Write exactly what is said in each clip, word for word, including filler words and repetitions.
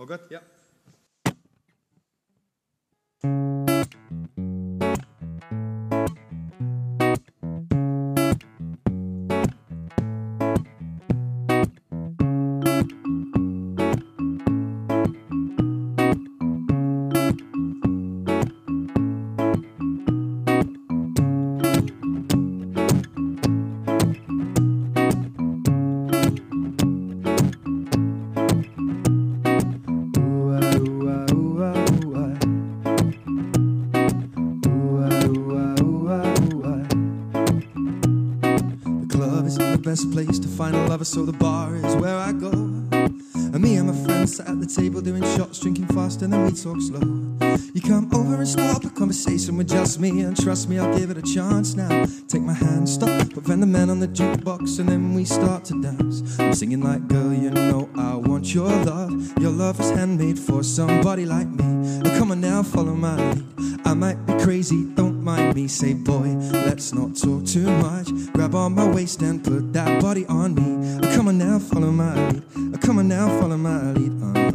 All good? Yeah. Best place to find a lover, so the bar is where I go. And me and my friends sat at the table doing shots, drinking fast, and then we talk slow. You come over and start a conversation with just me, and trust me, I'll give it a chance now. Take my hand, stop, put Van the Man on the jukebox, and then we start to dance. I'm singing like, girl, you know I want your love. Your love is handmade for somebody like me. Oh, come on now, follow my lead. I might be crazy, don't mind me. Say, boy, let's not talk too much. Grab on my waist and put that body on me. Oh, come on now, follow my lead. Oh, come on now, follow my lead.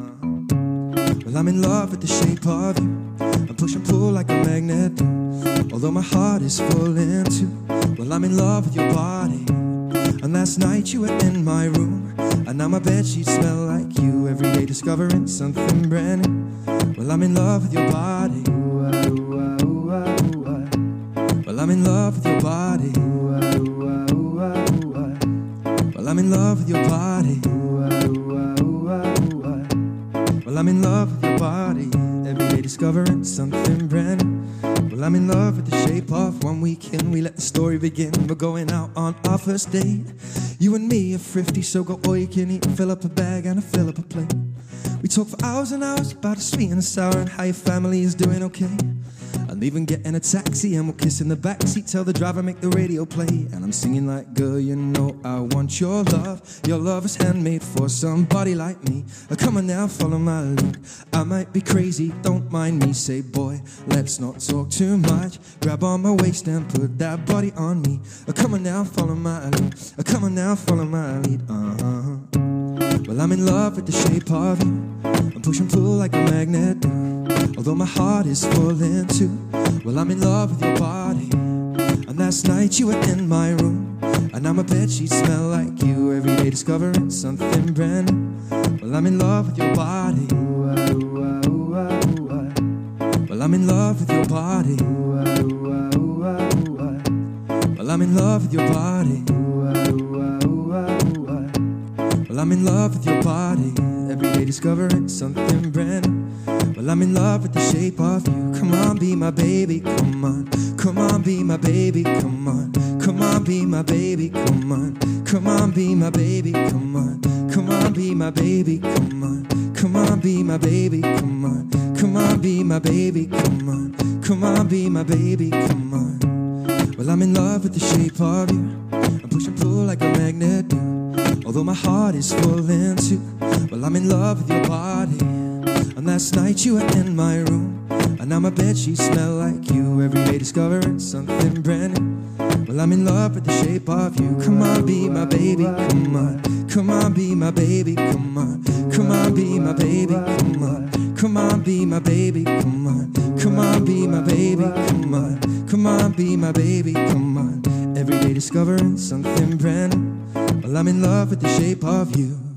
Uh-huh. Well, I'm in love with the shape of you. I push and pull like a magnet do. Although my heart is full into. Well, I'm in love with your body. And last night you were in my room, and now my bedsheets smell like you. Every day discovering something brand new. Well, I'm in love with your body. Ooh, ah, ooh, ah, ooh, ah, ooh, ah. Well, I'm in love with your body. Ooh, ah, ooh, ah, ooh, ah, ooh, ah. Well, I'm in love with your body. Ooh, ah, ooh, ah, ooh, ah, ooh, ah. Well, I'm in love with your body. Every day discovering something brand new. Well, I'm in love with the shape of one weekend. We let the story begin. We're going out on our first date. You and me are thrifty, so go all you can eat. Fill up a bag and I fill up a plate. We talk for hours and hours about the sweet and the sour and how your family is doing okay. And even get in a taxi and we'll kiss in the backseat. Tell the driver make the radio play. And I'm singing like, girl, you know I want your love. Your love is handmade for somebody like me. Oh, come on now, follow my lead. I might be crazy, don't mind me. Say, boy, let's not talk too much. Grab on my waist and put that body on me. Oh, come on now, follow my lead. Oh, come on now, follow my lead. Uh-huh. Well, I'm in love with the shape of you. I'm push and pull like a magnet do. Although my heart is full into. Well, I'm in love with your body. And last night you were in my room, and now my bedsheets smell like you. Every day discovering something brand new. Well, I'm in love with your body. Ooh, ah, ooh, ah, ooh, ah, ooh, ah. Well, I'm in love with your body. Ooh, ah, ooh, ah, ooh, ah, ooh, ah. Well, I'm in love with your body. Ooh, ah, ooh, ah, ooh, ah, ooh, ah. Well, I'm in love with your body. Every day discovering something brand new. Well, I'm in love with the shape of you. Come on, be my baby, come on. Come on, be my baby, come on. Come on, be my baby, come on. Come on, be my baby, come on. Come on, be my baby, come on. Come on, be my baby, come on. Come on, be my baby, come on. Come on, be my baby, come on. Well, I'm in love with the shape of you. I push and pull like a magnet do. Although my heart is full into. Well, I'm in love with your body. And last night you were in my room, and now my bedsheets smell like you. Every day discovering something brand new. Well, I'm in love with the shape of you. Come on, be my baby, come on. Come on, be my baby, come on. Come on, be my baby, come on. Come on, be my baby, come on. Come on, be my baby, come on. Come on, be my baby, come on. Every day discovering something brand new. Well, I'm in love with the shape of you.